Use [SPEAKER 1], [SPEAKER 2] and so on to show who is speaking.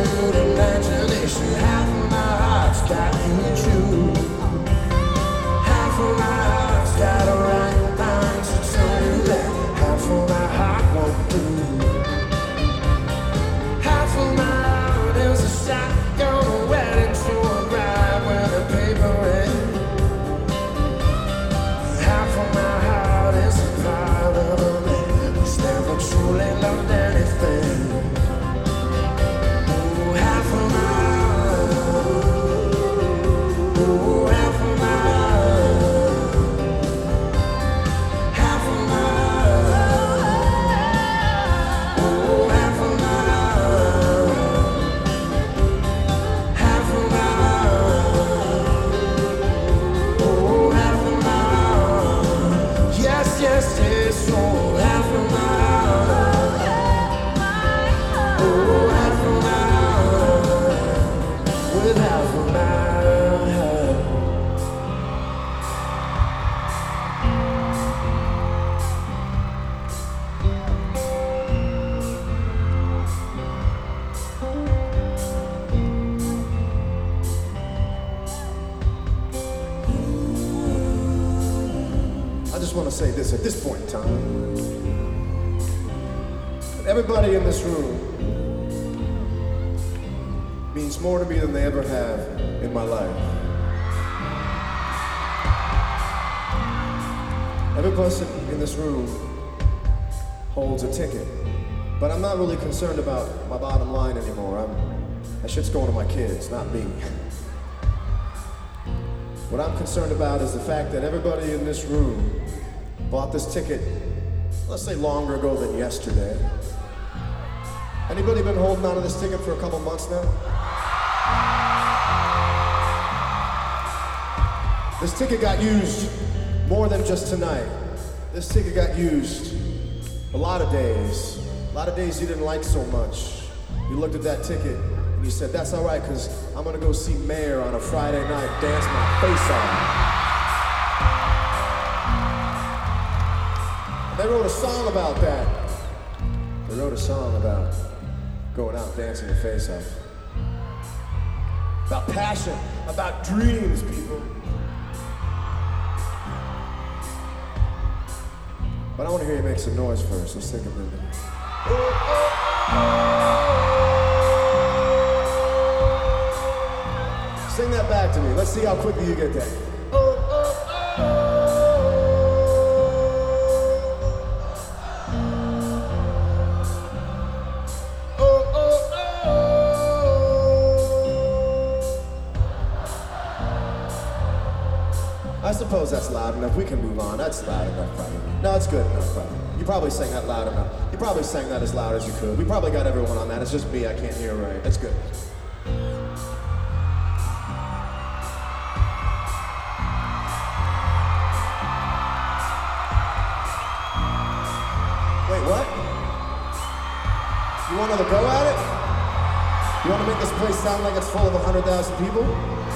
[SPEAKER 1] good imagination. Half of my heart's got you true. Half of my heart's got a right mind to tell you that half of my heart won't do. Half of my heart is a shotgun, a wedding to a bride with a paper ring. Half of my heart is a part of a man who's never truly loved anything. Oh, half of my heart. Oh, half of my heart. Half of my heart. Oh, half of my heart. Half of my heart. Oh, half of my heart. Yes, yes, yes. Oh, half of my heart. Oh, half of my heart. With half of my heart. I just want to say this at this point in time. That everybody in this room means more to me than they ever have in my life. Every person in this room holds a ticket, but I'm not really concerned about my bottom line anymore. That shit's going to my kids, not me. What I'm concerned about is the fact that everybody in this room bought this ticket, let's say longer ago than yesterday. Anybody been holding on to this ticket for a couple months now? This ticket got used more than just tonight. This ticket got used a lot of days. A lot of days you didn't like so much. You looked at that ticket and you said, that's all right, because I'm gonna go see Mayor on a Friday night, dance my face off. And they wrote a song about that. They wrote a song about going out dancing your face off. About passion, about dreams, people. But I want to hear you make some noise first. Let's take a minute. Sing that back to me. Let's see how quickly you get that. I suppose that's loud enough. We can move on. That's loud enough, probably. No, it's good enough, probably. You probably sang that loud enough. You probably sang that as loud as you could. We probably got everyone on that. It's just me. I can't hear right. That's good. Wait, what? You want another go at it? You want to make this place sound like it's full of 100,000 people?